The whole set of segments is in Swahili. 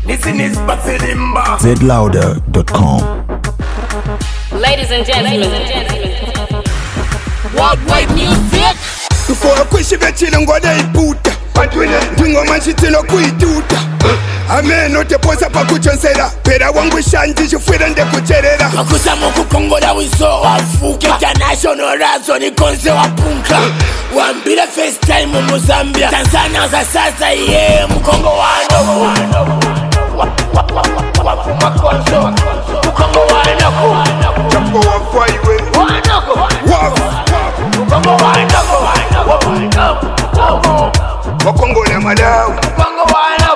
zlouder.com. Ladies and gentlemen, worldwide music. Before I question the ngo naiputa ndingoma nchitino kuituta ameno teposa pakuchonsera pera wangu shanji chifwira ndekucherera Makusamo kukongola wiso wafuka International razo ni konse wapunka Wambile first time mu Zambia Tanzania za sasa ye mkongo wano Wafuma konso Mkongo wano Chapo wafwaiwe Mkongo wano Wakongole Malawi Mkongo wano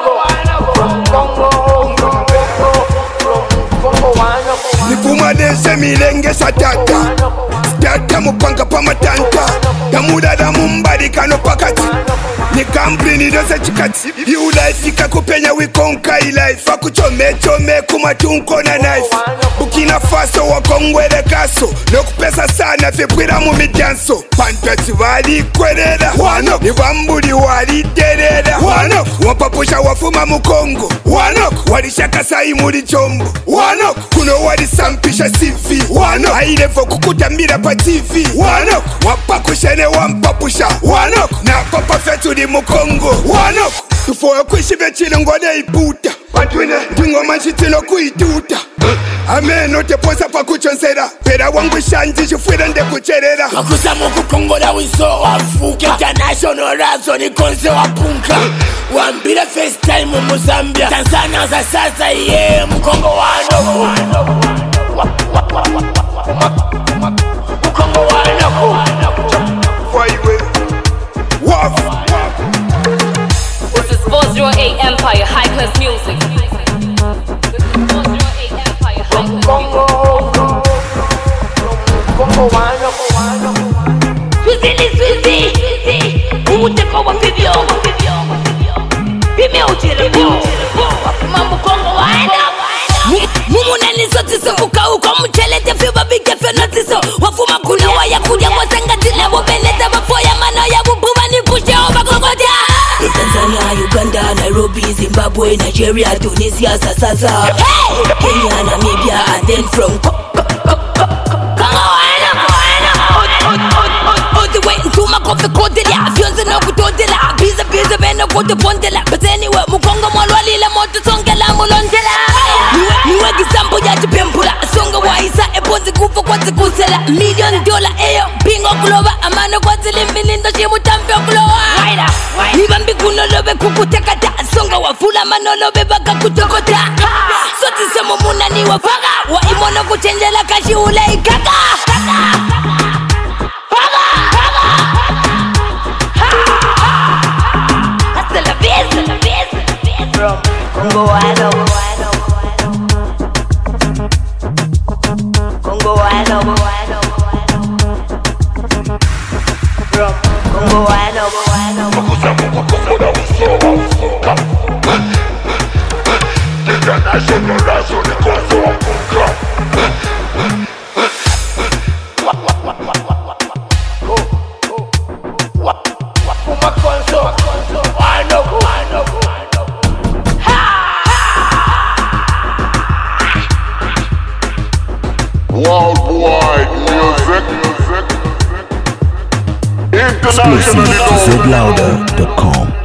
Nikumadeshe milenge satata Stata mupanga pa matanta Tamuda da mumbadi kano pakati Nikambri nidose chikati Yulaifika kupenya wikonka ilaifa Kuchome kumatunko na knife Bukina Faso wakongwele kaso Nokupesa sana fipwira mumidanso Pantati wali kwerera Wanok Niwambuli wali derera Wanok Wapapusha wafuma mukongo Wanok Walishaka sai muri chombo Wanok Kuno wali sampisha CV Wanok Hailefo kukutambira pa TV Wanok Wapakushene wampapusha Wanok Na papa fetu di mukongo Wanok Tufoya kuishibe chile ngone iputa ndingoma nchitino kuituta ameno teposa pakuchonsera pera wangu shanji chifwira ndekucherera Makusamo kukongola wiso wafuka International razo ni konse wapunka Wambile first time mu Zambia Tanzania za sasa ye mkongo wano Mkongo wano Waiwe Wafu this is 408 Empire High Class Music. This is 408 Empire High Class Music. Swizzy Umuteko wa vivyo Vimeo chile Wafuma mkongo wana Mumunani soti sumbuka uko mchele Tefi babike fenotiso Wafuma kuna waya kudia Wazenga tile wubeleza wafoya Mano ya wubuwa ni pushe oba kokodia Tanzania, Uganda, Nairobi, Zimbabwe, Nigeria, Tunisia, Sasa Kenya, Namibia and then from Biza bena kote pondela But anyway, mukongo mwalwalila moto songela mulondela Niwe kisambo ya jipempula Songa waisa eponzi kufa kwa zikusela $1 million eyo Pingo kuloba amano kwa zilimbinindo shimu tampio kulowa Nibambi kunolobe kukutekata Songa wafula manolobe baka kutokota Soti semo muna ni wafaga Wa imono kuchenjela kashi ule ikaka Congo wano Congo wano Congo wano Makusamo kukongola wiso wafuka International razo ni konse wapunka Wafuma konso Worldwide music. Exclusive zlouder.com.